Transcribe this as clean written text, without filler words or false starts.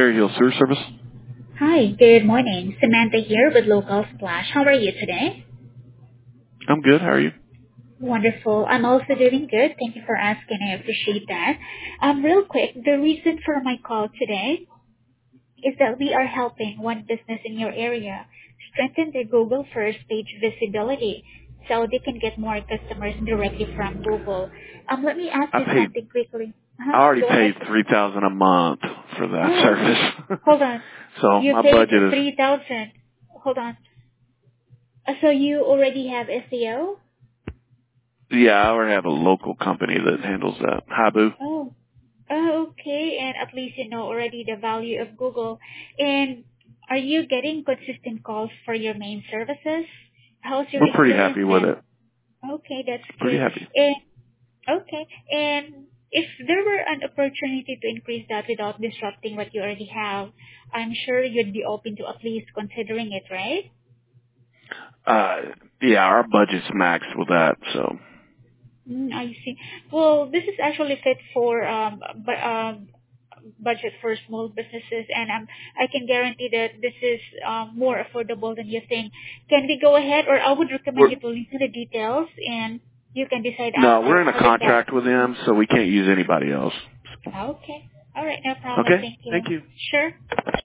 Berry Hill Sewer Service. Hi, good morning. Samantha here with Local Splash. How are you today? I'm good. How are you? Wonderful. I'm also doing good. Thank you for asking. I appreciate that. Real quick, the reason for my call today is that we are helping one business in your area strengthen their Google first page visibility so they can get more customers directly from Google. Let me ask you something quickly. I already Go paid ahead. $3,000 a month for that service. Hold on. So You my paid budget is. 3,000. Hold on. So you already have SEO? Yeah, I already have a local company that handles that. Habu. Oh. Oh, okay. And at least you know already the value of Google. And are you getting consistent calls for your main services? How's your We're pretty experience happy with been? it. Okay, that's Pretty good. happy. And okay. And if there were an opportunity to increase that without disrupting what you already have, I'm sure you'd be open to at least considering it, right? Yeah, our budget's maxed with that, so. I see. Well, this is actually fit for budget for small businesses, and I can guarantee that this is more affordable than you think. Can we go ahead, or I would recommend you to listen to the details, and you can decide No, after. we're in a How does that? contract with them, so we can't use anybody else. Okay. All right, no problem. Okay, Thank you. thank you. Sure.